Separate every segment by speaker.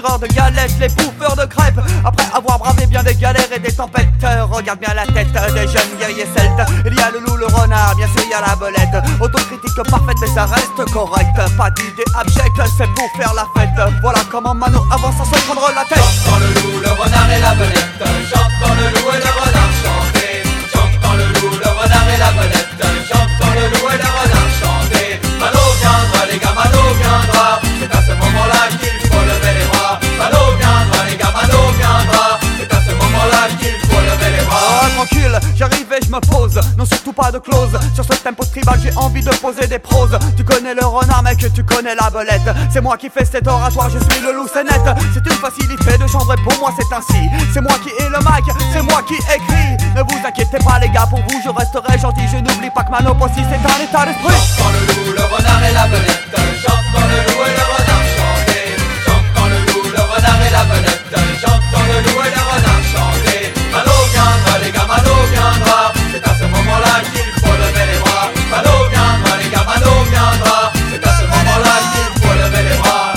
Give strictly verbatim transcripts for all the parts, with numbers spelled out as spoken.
Speaker 1: tireurs de galettes, les bouffeurs de crêpes. Après avoir bravé bien des galères et des tempêtes, regarde bien la tête des jeunes guerriers celtes. Il y a le loup, le renard, bien sûr il y a la belette. Autocritique parfaite mais ça reste correct. Pas d'idée abjecte, c'est pour faire la fête. Voilà comment Mano avance sans se prendre la tête.
Speaker 2: J'entends le loup, le renard et la belette. J'entends le loup et le renard chanter. J'entends le loup, le renard et la belette. J'entends le loup et le renard chanter. Mano viendra les gars, Mano viendra. C'est à ce moment-là qu'il faut lever les bras. Mano viendra les gars, Mano viendra. C'est à ce moment-là qu'il faut lever les bras.
Speaker 1: Oh, tranquille, j'arrive et je me pose. Non surtout pas de close. Sur ce tempo tribal j'ai envie de poser des proses. Tu connais le renard mec, tu connais la belette. C'est moi qui fais cet oratoire, je suis le loup, c'est net. C'est une facilité de genre et pour moi c'est ainsi. C'est moi qui ai le mic, c'est moi qui écris. Ne vous inquiétez pas les gars, pour vous je resterai gentil. Je n'oublie pas que ma nope aussi c'est un état d'esprit.
Speaker 2: J'entends le loup, le renard et la belette. J'entends le loup et le renard chanter. J'entends le loup, le renard et la belette. J'entends le loup et le renard chanter. Mano viendra les gars, Mano viendra. C'est à ce moment-là qu'il faut lever les bras. Mano viendra les gars, Mano viendra. C'est à ce moment-là qu'il faut lever les bras.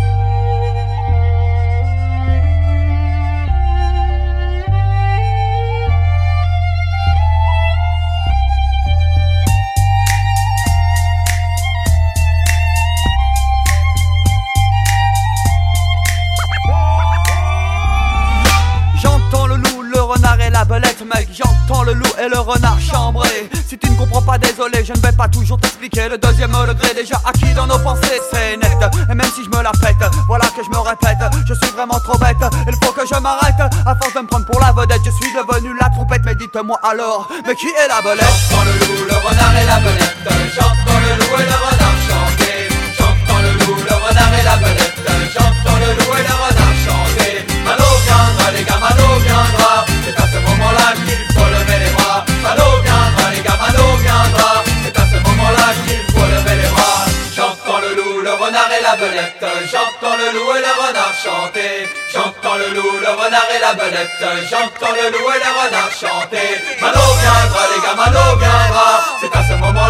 Speaker 1: La belette mec, j'entends le loup et le renard chambré. Si tu ne comprends pas, désolé, je ne vais pas toujours t'expliquer. Le deuxième degré déjà acquis dans nos pensées, c'est net. Et même si je me la pète, voilà que je me répète. Je suis vraiment trop bête, il faut que je m'arrête. À force de me prendre pour la vedette, je suis devenu la trompette. Mais dites-moi alors, mais qui est la belette?
Speaker 2: J'entends le loup, le renard et la belette. J'entends le loup et le renard chanter. J'entends le loup, le renard et la belette. J'entends le loup et le renard chanter. Mano viendra les gars, Mano viendra. C'est à ce moment-là qu'il faut lever les bras. Mano viendra les gars, Mano viendra. C'est à ce moment-là qu'il faut lever les bras. J'entends le loup, le renard et la belette. J'entends le loup et le renard chanter. J'entends le loup, le renard et la belette. J'entends le loup et le renard chanter. Mano viendra les gars, Mano viendra. C'est à ce moment-là